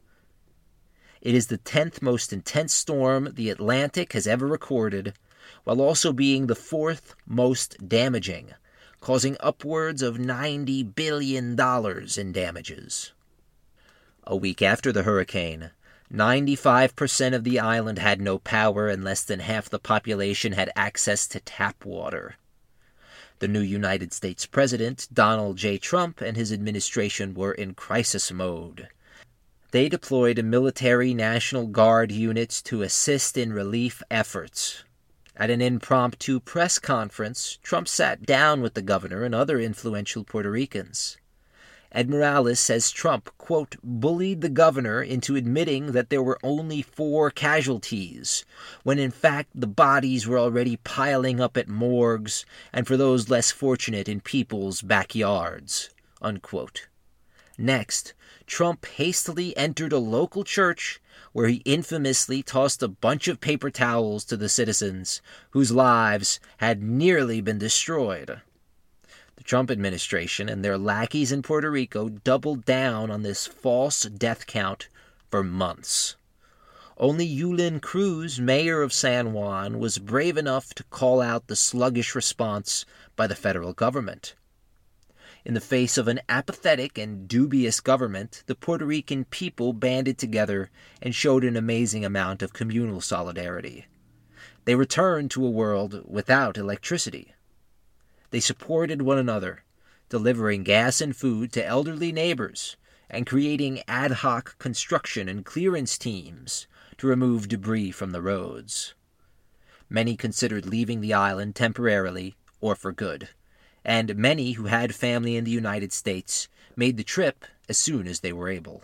It is the tenth most intense storm the Atlantic has ever recorded, while also being the fourth most damaging, causing upwards of ninety billion dollars in damages. A week after the hurricane, ninety-five percent of the island had no power and less than half the population had access to tap water. The new United States President, Donald J. Trump, and his administration were in crisis mode. They deployed military National Guard units to assist in relief efforts. At an impromptu press conference, Trump sat down with the governor and other influential Puerto Ricans. Ed Morales says Trump, quote, bullied the governor into admitting that there were only four casualties, when in fact the bodies were already piling up at morgues and for those less fortunate in people's backyards, unquote. Next, Trump hastily entered a local church where he infamously tossed a bunch of paper towels to the citizens whose lives had nearly been destroyed. The Trump administration and their lackeys in Puerto Rico doubled down on this false death count for months. Only Yulín Cruz, mayor of San Juan, was brave enough to call out the sluggish response by the federal government. In the face of an apathetic and dubious government, the Puerto Rican people banded together and showed an amazing amount of communal solidarity. They returned to a world without electricity. They supported one another, delivering gas and food to elderly neighbors and creating ad hoc construction and clearance teams to remove debris from the roads. Many considered leaving the island temporarily or for good, and many who had family in the United States made the trip as soon as they were able.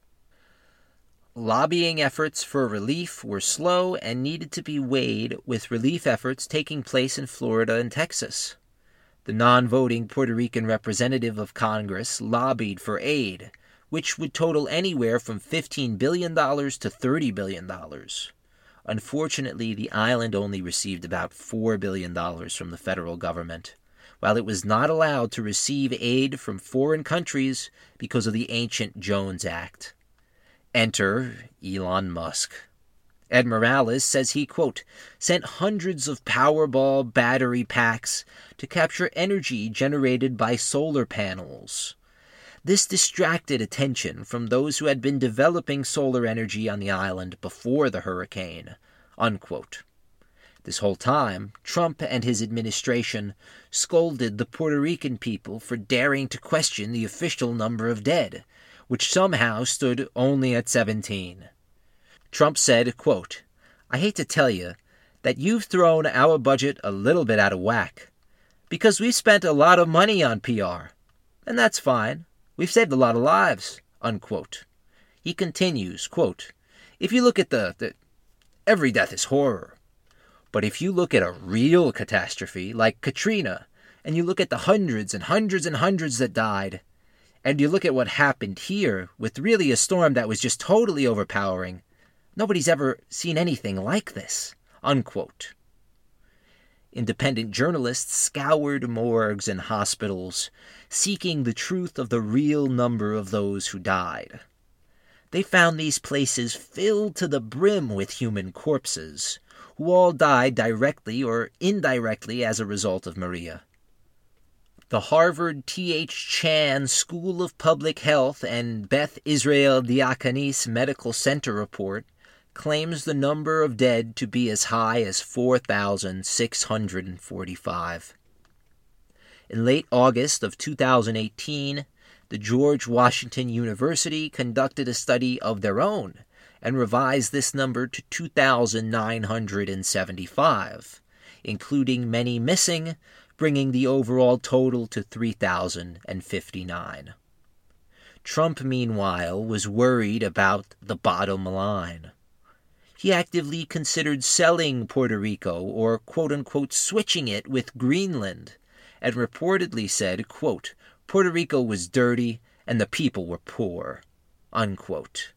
Lobbying efforts for relief were slow and needed to be weighed with relief efforts taking place in Florida and Texas. The non-voting Puerto Rican representative of Congress lobbied for aid, which would total anywhere from fifteen billion dollars to thirty billion dollars. Unfortunately, the island only received about four billion dollars from the federal government, while it was not allowed to receive aid from foreign countries because of the ancient Jones Act. Enter Elon Musk. Ed Morales says he, quote, sent hundreds of Powerball battery packs to capture energy generated by solar panels. This distracted attention from those who had been developing solar energy on the island before the hurricane, unquote. This whole time, Trump and his administration scolded the Puerto Rican people for daring to question the official number of dead, which somehow stood only at seventeen. Trump said, quote, I hate to tell you that you've thrown our budget a little bit out of whack, because we've spent a lot of money on P R, and that's fine. We've saved a lot of lives, unquote. He continues, quote, if you look at the, the every death is horror. But if you look at a real catastrophe like Katrina and you look at the hundreds and hundreds and hundreds that died, and you look at what happened here with really a storm that was just totally overpowering, nobody's ever seen anything like this." Unquote. Independent journalists scoured morgues and hospitals, seeking the truth of the real number of those who died. They found these places filled to the brim with human corpses, who all died directly or indirectly as a result of Maria. The Harvard T H Chan School of Public Health and Beth Israel Diakonis Medical Center report claims the number of dead to be as high as four thousand six hundred forty-five. In late August of two thousand eighteen, the George Washington University conducted a study of their own and revised this number to two thousand nine hundred seventy-five, including many missing, bringing the overall total to three thousand fifty-nine. Trump, meanwhile, was worried about the bottom line. He actively considered selling Puerto Rico or quote-unquote switching it with Greenland, and reportedly said, quote, "Puerto Rico was dirty and the people were poor." Unquote.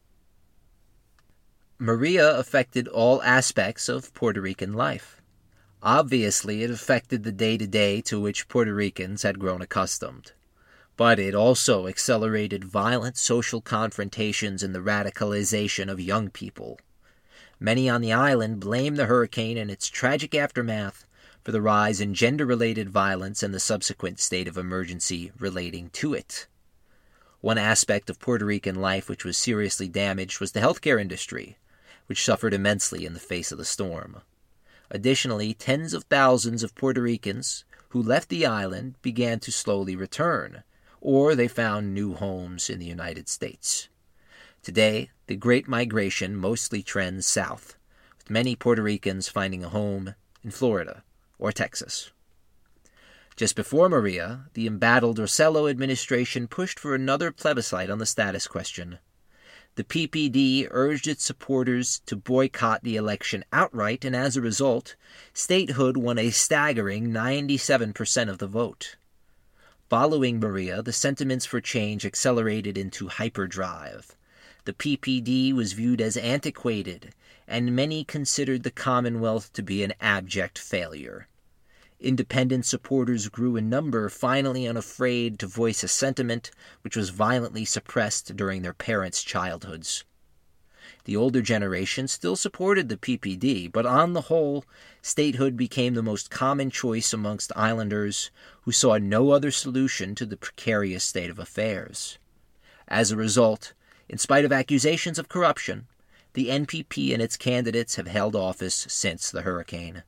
Maria affected all aspects of Puerto Rican life. Obviously, it affected the day-to-day to which Puerto Ricans had grown accustomed. But it also accelerated violent social confrontations and the radicalization of young people. Many on the island blame the hurricane and its tragic aftermath for the rise in gender-related violence and the subsequent state of emergency relating to it. One aspect of Puerto Rican life which was seriously damaged was the healthcare industry, which suffered immensely in the face of the storm. Additionally, tens of thousands of Puerto Ricans who left the island began to slowly return, or they found new homes in the United States. Today, the Great Migration mostly trends south, with many Puerto Ricans finding a home in Florida or Texas. Just before Maria, the embattled Rossello administration pushed for another plebiscite on the status question. The P P D urged its supporters to boycott the election outright, and as a result, statehood won a staggering ninety-seven percent of the vote. Following Maria, the sentiments for change accelerated into hyperdrive. The P P D was viewed as antiquated, and many considered the Commonwealth to be an abject failure. Independent supporters grew in number, finally unafraid to voice a sentiment which was violently suppressed during their parents' childhoods. The older generation still supported the P P D, but on the whole, statehood became the most common choice amongst islanders who saw no other solution to the precarious state of affairs. As a result, in spite of accusations of corruption, the N P P and its candidates have held office since the hurricane.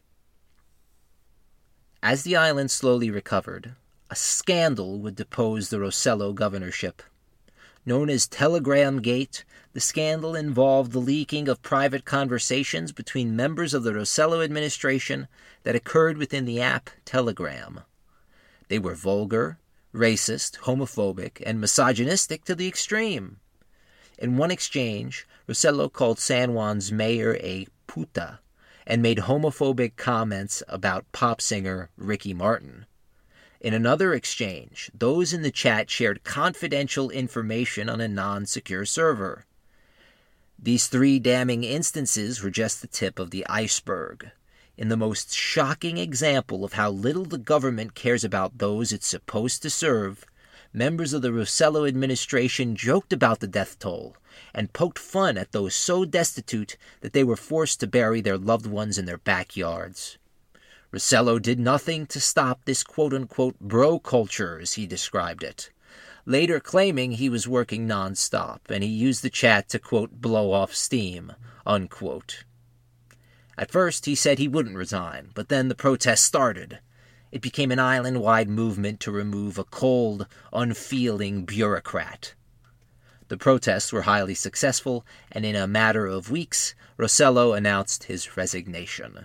As the island slowly recovered, a scandal would depose the Rossello governorship. Known as Telegram Gate, the scandal involved the leaking of private conversations between members of the Rossello administration that occurred within the app Telegram. They were vulgar, racist, homophobic, and misogynistic to the extreme. In one exchange, Rossello called San Juan's mayor a puta and made homophobic comments about pop singer Ricky Martin. In another exchange, those in the chat shared confidential information on a non-secure server. These three damning instances were just the tip of the iceberg. In the most shocking example of how little the government cares about those it's supposed to serve, members of the Rossello administration joked about the death toll and poked fun at those so destitute that they were forced to bury their loved ones in their backyards. Rossello did nothing to stop this quote-unquote bro culture, as he described it, later claiming he was working non-stop, and he used the chat to, quote, blow off steam, unquote. At first, he said he wouldn't resign, but then the protests started. It became an island-wide movement to remove a cold, unfeeling bureaucrat. The protests were highly successful, and in a matter of weeks, Rossello announced his resignation.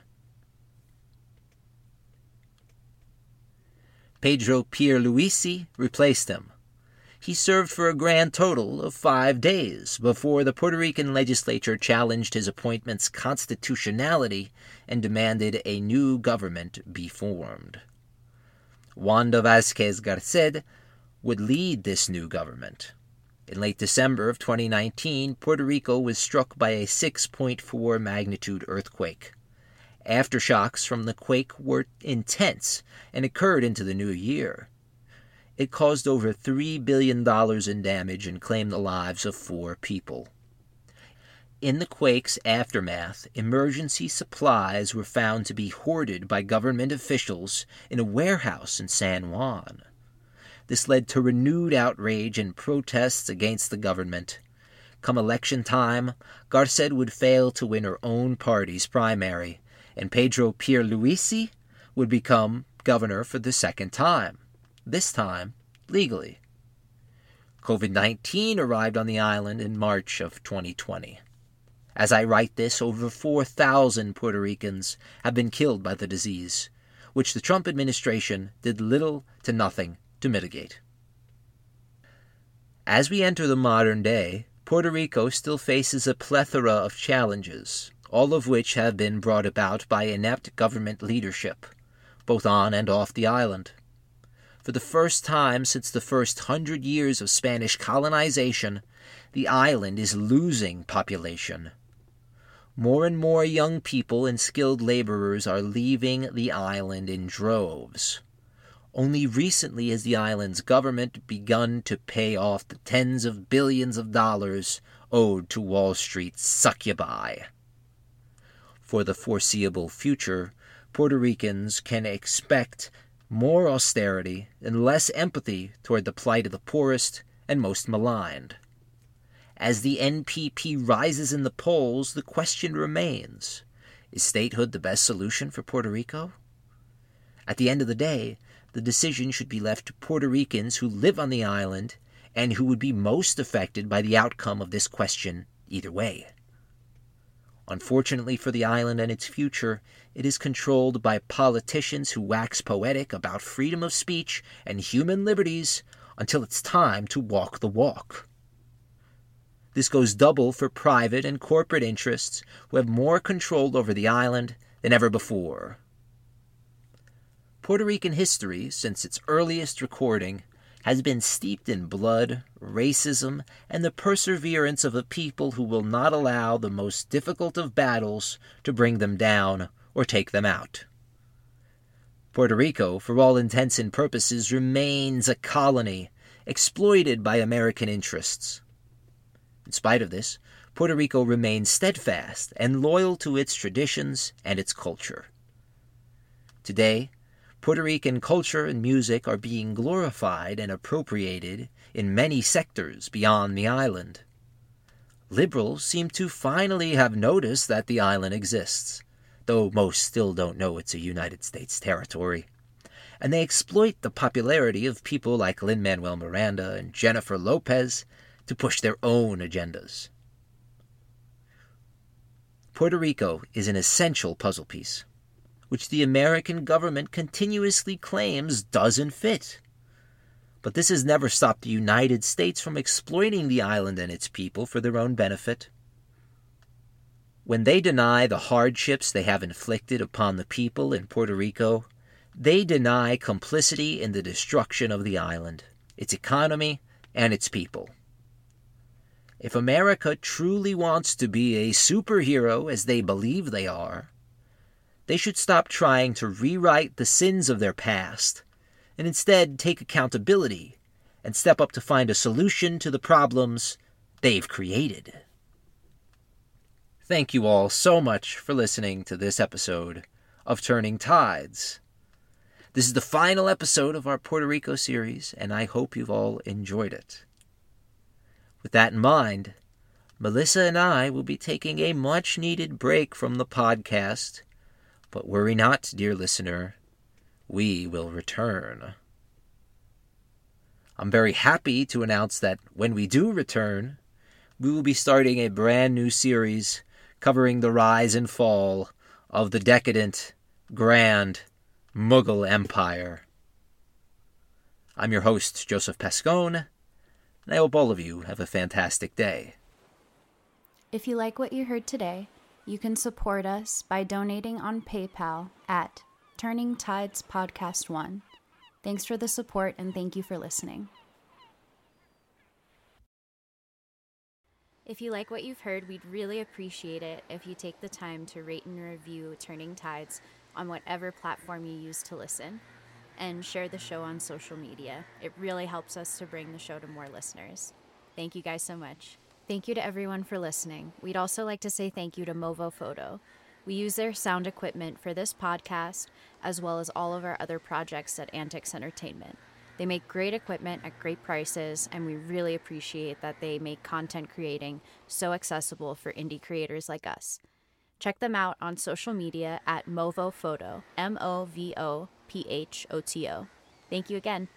Pedro Pierluisi replaced him. He served for a grand total of five days before the Puerto Rican legislature challenged his appointment's constitutionality and demanded a new government be formed. Wanda Vázquez Garced, would lead this new government. In late December of twenty nineteen, Puerto Rico was struck by a six point four magnitude earthquake. Aftershocks from the quake were intense and occurred into the new year. It caused over three billion dollars in damage and claimed the lives of four people. In the quake's aftermath, emergency supplies were found to be hoarded by government officials in a warehouse in San Juan. This led to renewed outrage and protests against the government. Come election time, Garced would fail to win her own party's primary, and Pedro Pierluisi would become governor for the second time, this time legally. covid nineteen arrived on the island in March of twenty twenty. As I write this, over four thousand Puerto Ricans have been killed by the disease, which the Trump administration did little to nothing to mitigate. As we enter the modern day, Puerto Rico still faces a plethora of challenges, all of which have been brought about by inept government leadership, both on and off the island. For the first time since the first hundred years of Spanish colonization, the island is losing population. More and more young people and skilled laborers are leaving the island in droves. Only recently has the island's government begun to pay off the tens of billions of dollars owed to Wall Street's succubi. For the foreseeable future, Puerto Ricans can expect more austerity and less empathy toward the plight of the poorest and most maligned. As the N P P rises in the polls, the question remains, is statehood the best solution for Puerto Rico? At the end of the day, the decision should be left to Puerto Ricans who live on the island and who would be most affected by the outcome of this question either way. Unfortunately for the island and its future, it is controlled by politicians who wax poetic about freedom of speech and human liberties until it's time to walk the walk. This goes double for private and corporate interests who have more control over the island than ever before. Puerto Rican history, since its earliest recording, has been steeped in blood, racism, and the perseverance of a people who will not allow the most difficult of battles to bring them down or take them out. Puerto Rico, for all intents and purposes, remains a colony, exploited by American interests. In spite of this, Puerto Rico remains steadfast and loyal to its traditions and its culture. Today, Puerto Rican culture and music are being glorified and appropriated in many sectors beyond the island. Liberals seem to finally have noticed that the island exists, though most still don't know it's a United States territory, and they exploit the popularity of people like Lin-Manuel Miranda and Jennifer Lopez to push their own agendas. Puerto Rico is an essential puzzle piece, which the American government continuously claims doesn't fit. But this has never stopped the United States from exploiting the island and its people for their own benefit. When they deny the hardships they have inflicted upon the people in Puerto Rico, they deny complicity in the destruction of the island, its economy, and its people. If America truly wants to be a superhero as they believe they are, they should stop trying to rewrite the sins of their past and instead take accountability and step up to find a solution to the problems they've created. Thank you all so much for listening to this episode of Turning Tides. This is the final episode of our Puerto Rico series, and I hope you've all enjoyed it. With that in mind, Melissa and I will be taking a much-needed break from the podcast, but worry not, dear listener, we will return. I'm very happy to announce that when we do return, we will be starting a brand new series covering the rise and fall of the decadent, grand Mughal Empire. I'm your host, Joseph Pescone, and I hope all of you have a fantastic day. If you like what you heard today, you can support us by donating on PayPal at Turning Tides Podcast one. Thanks for the support, and thank you for listening. If you like what you've heard, we'd really appreciate it if you take the time to rate and review Turning Tides on whatever platform you use to listen, and share the show on social media. It really helps us to bring the show to more listeners. Thank you guys so much. Thank you to everyone for listening. We'd also like to say thank you to Movo Photo. We use their sound equipment for this podcast, as well as all of our other projects at Antics Entertainment. They make great equipment at great prices, and we really appreciate that they make content creating so accessible for indie creators like us. Check them out on social media at Movo Photo, M O V O P H O T O. Thank you again.